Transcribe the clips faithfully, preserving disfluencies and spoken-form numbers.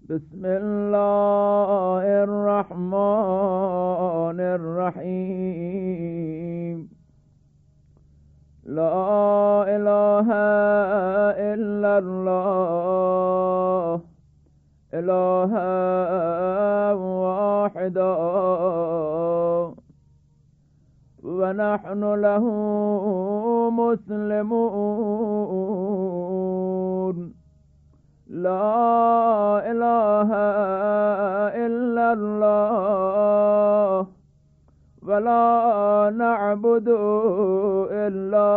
بسم الله الرحمن الرحيم. لا إله إلا الله إلها واحدا ونحن له مسلمون. لا إله إلا الله ولا نعبد إلا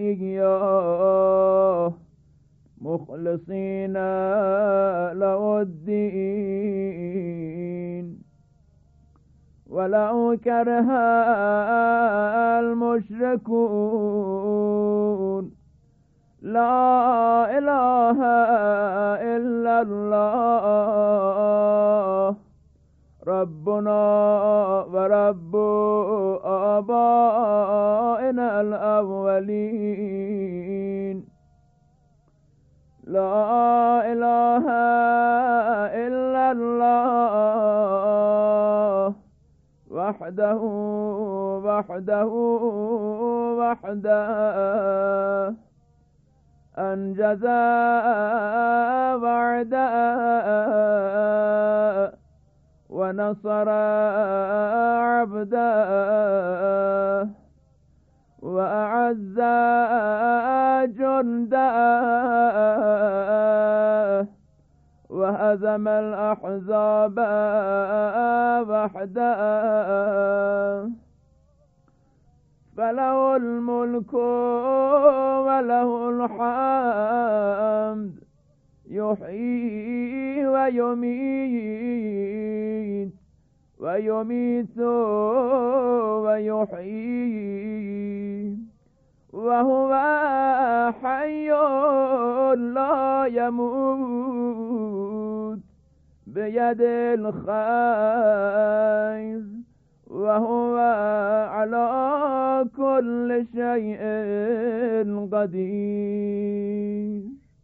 إياه مخلصين له الدين ولو كره المشركون. لا إله إلا الله ربنا ورب آبائنا الأولين. لا إله إلا الله وحده وحده وحده أنجز وعده ونصر عبده وأعز جنده وهزم الأحزاب وحده. فله الملك وله الحمد يحيي ويميت ويميت ويحيي وهو حي لا يموت بيد الخير وهو على كل شيء قدير.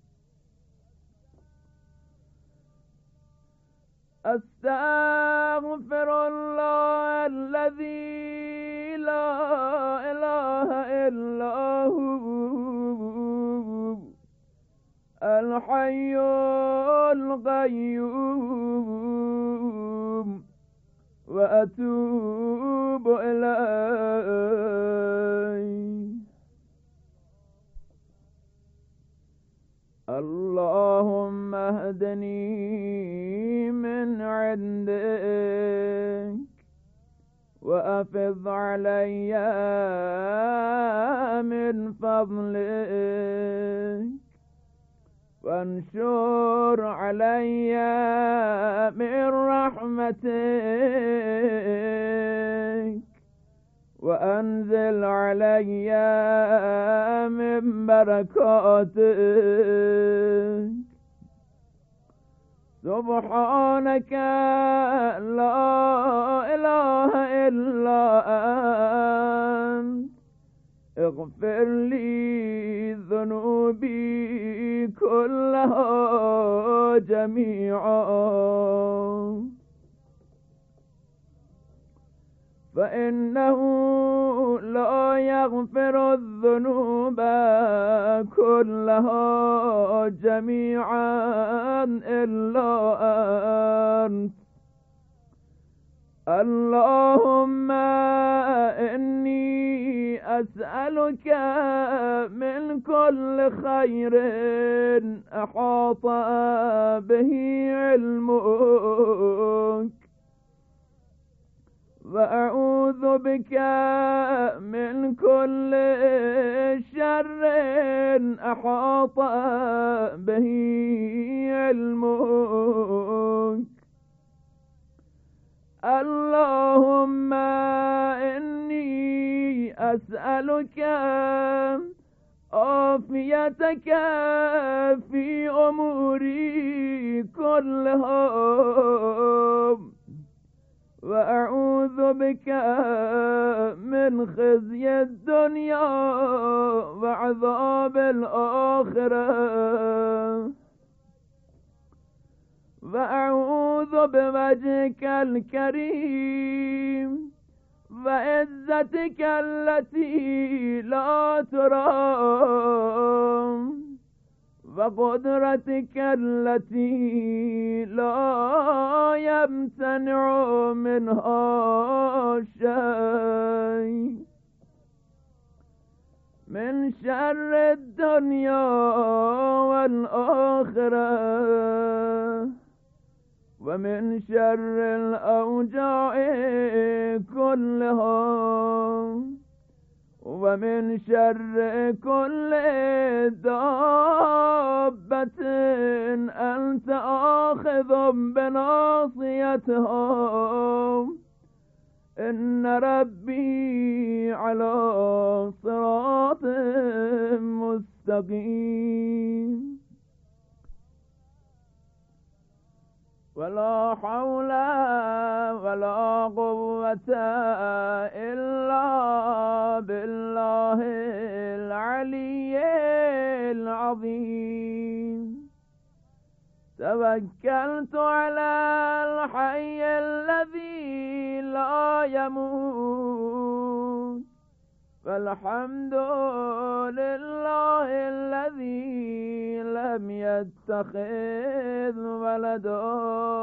أستغفر الله الذي لا إله إلا هو الحي القيوم وأتوب إليه. اللهم اهدني من عندك وأفض علي من فضلك وانشر علي من رحمتك وأنزل علي من بركاتك. سبحانك لا إله إلا أنت اغفر لي ذنوبي كلها جميعا فإنه لا يغفر الذنوب كلها جميعا إلا أنت. اللهم إني أسألك من كل خير أحاط به علمك وأعوذ بك من كل شر أحاط به علمك. اللهم إني أسألك عافيتك في أموري كلها وأعوذ بك من خزي الدنيا وعذاب الآخرة وأعوذ بوجهك الكريم وعزتك التي لا ترام وقدرتك التي لا يمتنع منها شيء من شر الدنيا والآخرة ومن شر الأوجاع كلها ومن شر كل دابة أنت آخذ بناصيتها إن ربي على صراط مستقيم ولا حول ولا قوة إلا بالله العلي العظيم توكلت على الحي الذي لا يموت فالحمد لله الذي لم يتخذ ولدا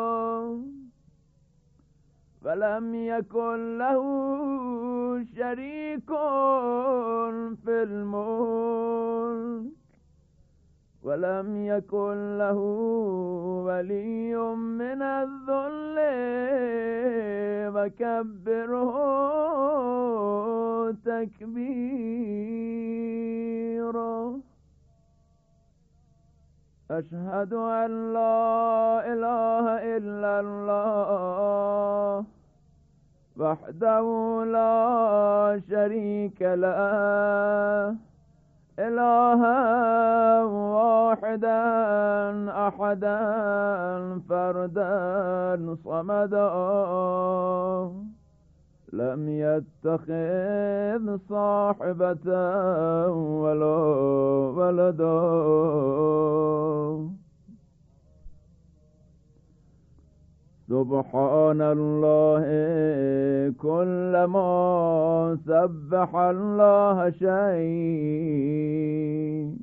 ولم يكن له شريك في الملك ولم يكن له ولي من الذل وكبره تكبيرا أشهد أن لا إله إلا الله وحده لا شريك له إلها واحدا أحدا فردا صمدا لم يتخذ صاحبة ولا ولدا سبحان الله كلما سبح الله شيء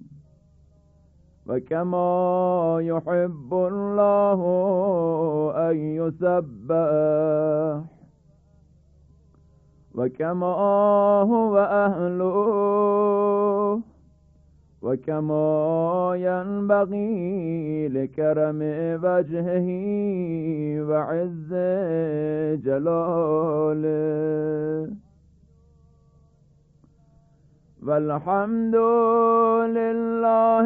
وكما يحب الله أن يسبح وكما هو أهله وكما ينبغي لكرم وجهه وعز جلاله والحمد لله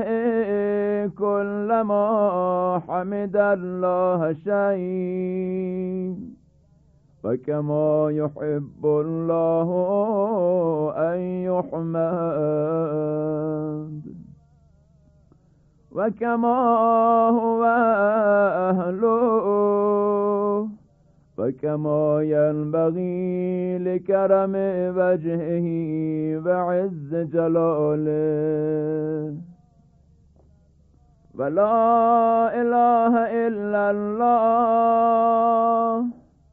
كلما حمد الله شيء وكما يحب الله أن يحمد وكما هو أهله وكما ينبغي لكرم وجهه وعز جلاله ولا إله إلا الله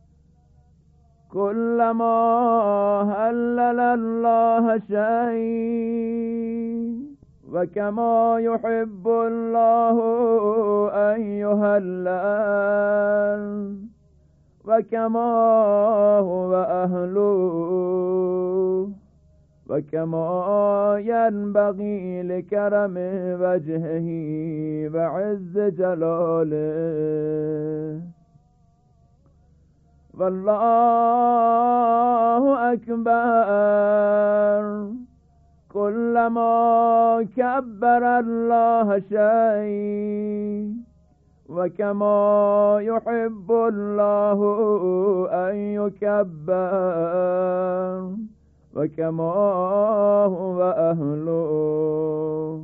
كلما هلل الله شيء وكما يحب الله أن يهلل وكما هو أهله وكما ينبغي لكرم وجهه وعز جلاله والله أكبر كلما كبر الله شيء وكما يحب الله أن يكبر وكما هو أهله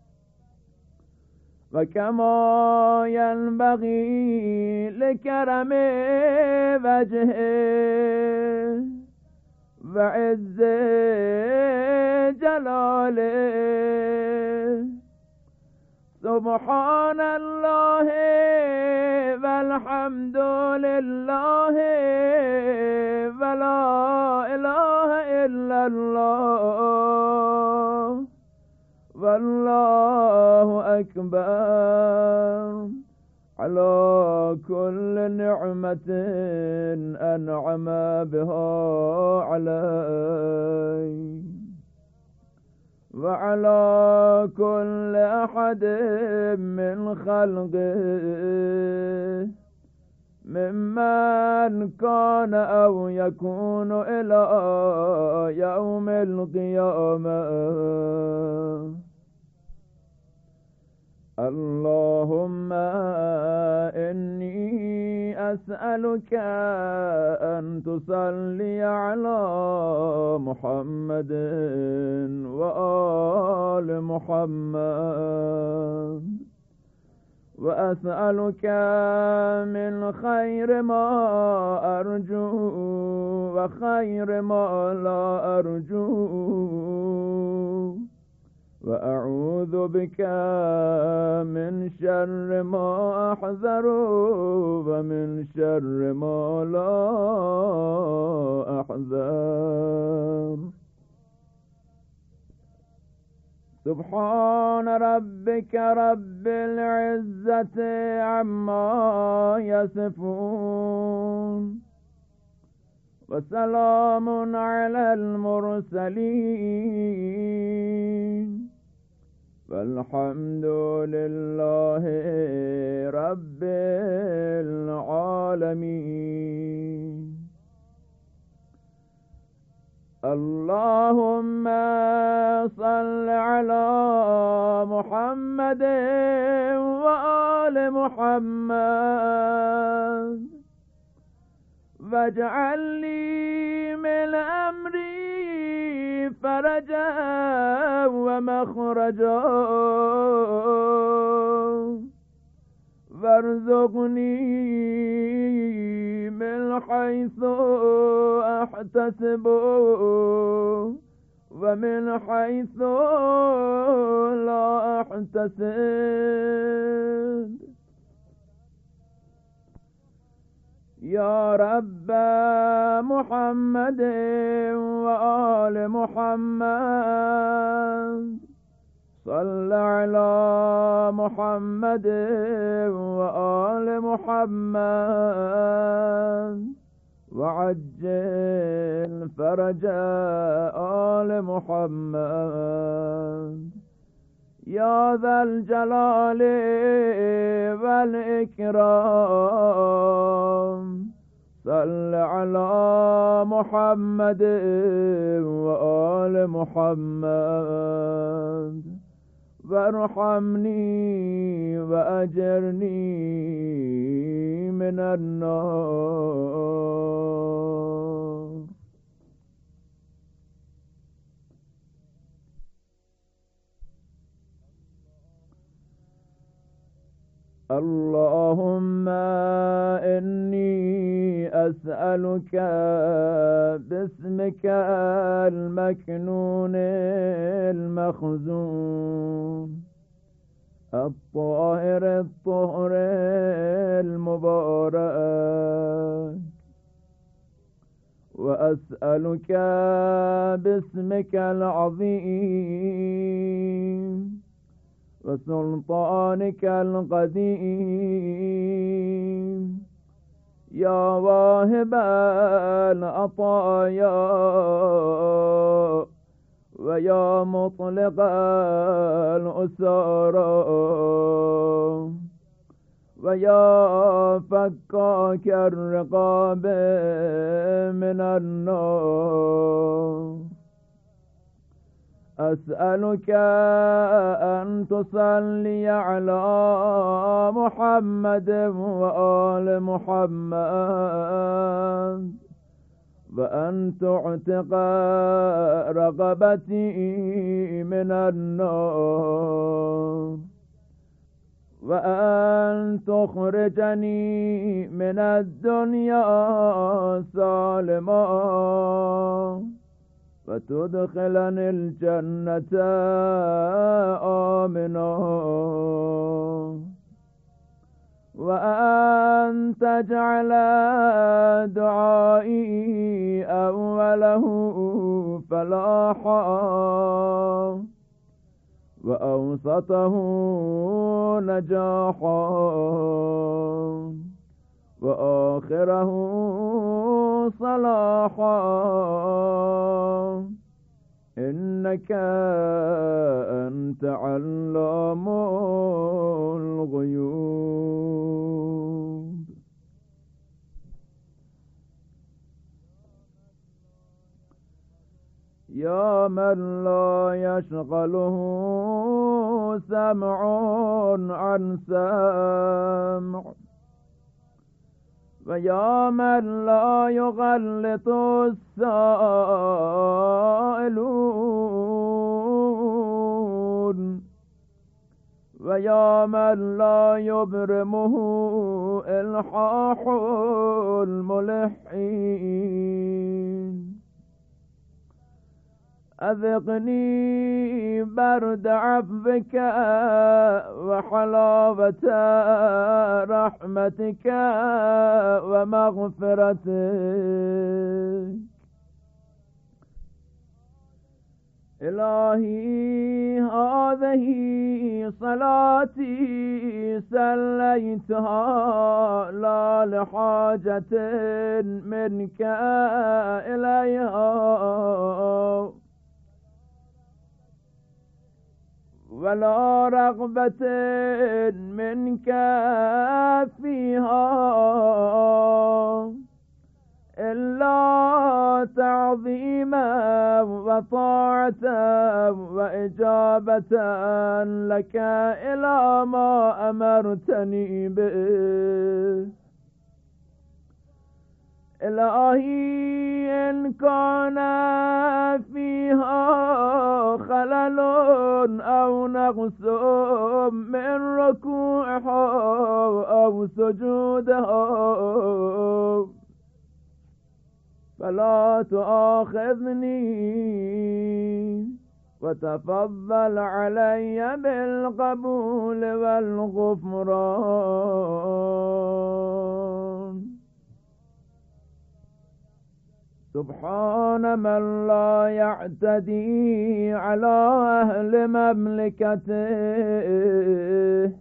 وكما ينبغي لكرم وجهه وعز جلاله سبحان الله الحمد لله فلا إله إلا الله والله أكبر على كل نعمة أنعم بها علي وعلى كل أحد من خلقه ممن كان أو يكون إلى يوم القيامة. اللهم إني أسألك أن تصلي على محمد وآل محمد، وأسألك من خير ما أرجو وخير ما لا أرجو، وأعوذ بك من شر ما أحذر ومن شر ما لا أحذر. سبحان ربك رب العزة عما يصفون وسلام على المرسلين والحمد لله رب العالمين. اللهم صل على محمد وآل محمد واجعل لي من أمري فرجا ومخرجا وارزقني من حيث أحتسب ومن حيث لا أحتسب. يا رب محمد وآل محمد صل على محمد وآل محمد وعجل فرج آل محمد. يا ذا الجلال والإكرام صل على محمد وآل محمد وارحمني وأجرني من النار. اللهم إني أسألك باسمك المكنون المخزون الطاهر الطهر المبارك، وأسألك باسمك العظيم وسلطانك القديم يا واهب العطايا ويا مطلق الأسرى ويا فكاك الرقاب من النار. أسألك أن تصلي على محمد وآل محمد وأن تعتق رقبتي من النار وأن تخرجني من الدنيا سالما وتدخلني الجنة آمنا وأن أن تجعل دعائي أوله فلاحا وأوسطه نجاحا وآخره صلاحا، إنك أنت علام الغيوب. يا من لا يشغله سمع عن سمع، ويا من لا يغلط السائلون، ويا من لا يبرمه إلحاح الملحين، أذقني برد عفوك وحلاوة رحمتك ومغفرتك. إلهي هذه صلاتي سليتها لا لحاجة منك إليها ولا رغبة منك فيها، إلا تعظيما وطاعة وإجابة لك إلى ما أمرتني به. إلهي إن كان فيها خلل أو نقص من ركوعها أو سجودها فلا تؤاخذني، وتفضل علي بالقبول والغفران. سبحان من لا يعتدي على أهل مملكته،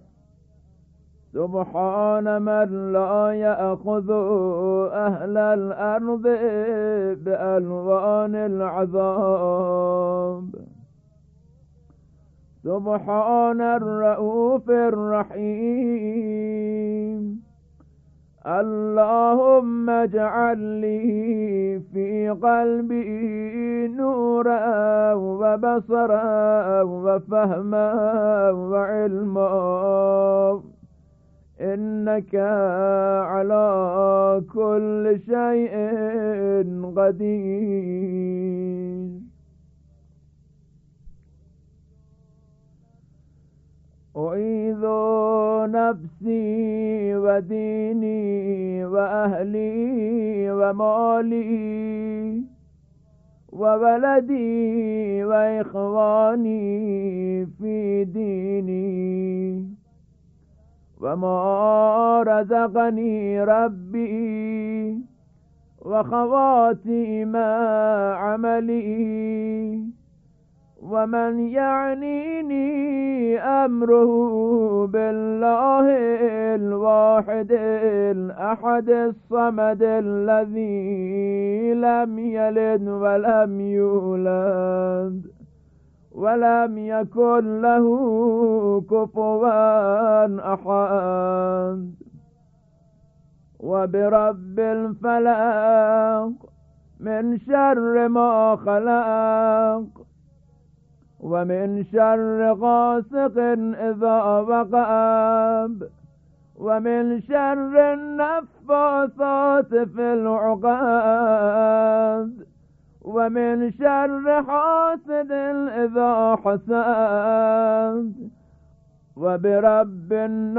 سبحان من لا يأخذ أهل الأرض بألوان العذاب، سبحان الرؤوف الرحيم. اللهم اجعل لي في قلبي نورا وبصرا وفهما وعلما، إنك على كل شيء قدير. أعيذ نفسي وديني وأهلي ومالي وولدي وإخواني في ديني وما رزقني ربي وخواتيم عملي، ومن يعنيني أمره بالله الواحد الأحد الصمد الذي لم يلد ولم يولد ولم يكن له كفوا أحد. وبرب الفلق من شر ما خلق، ومن شر غاسق إذا وقب، ومن شر النفاثات في العقد، ومن شر حاسد إذا حسد. وبرب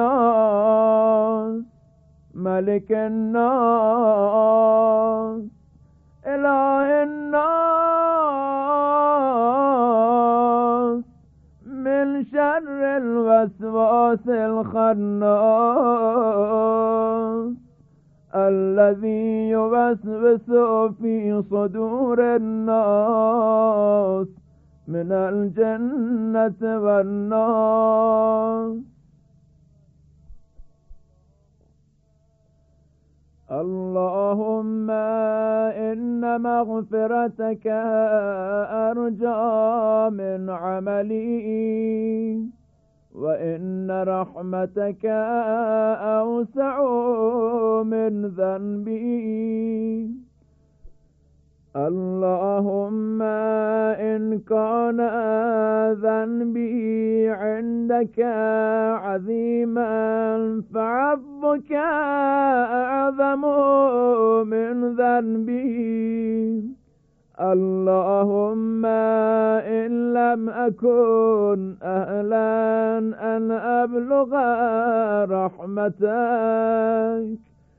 الناس ملك الناس إله الناس من شر الوسواس الخناس الذي يوسوس في صدور الناس من الجنة والنار. اللهم إن مغفرتك أرجى من عملي، وإن رحمتك أوسع من ذنبي. اللهم إن كان ذنبي عندك عظيما فعفوك أعظم من ذنبي. اللهم إن لم أكن أهلا أن أبلغ رحمتك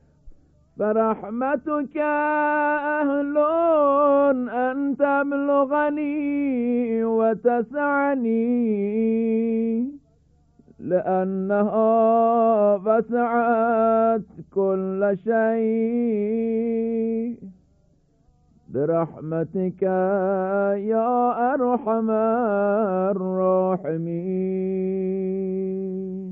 فرحمتك أهل أن تبلغني وتسعني، لأنها وسعت كل شيء برحمتك يا أرحم الراحمين.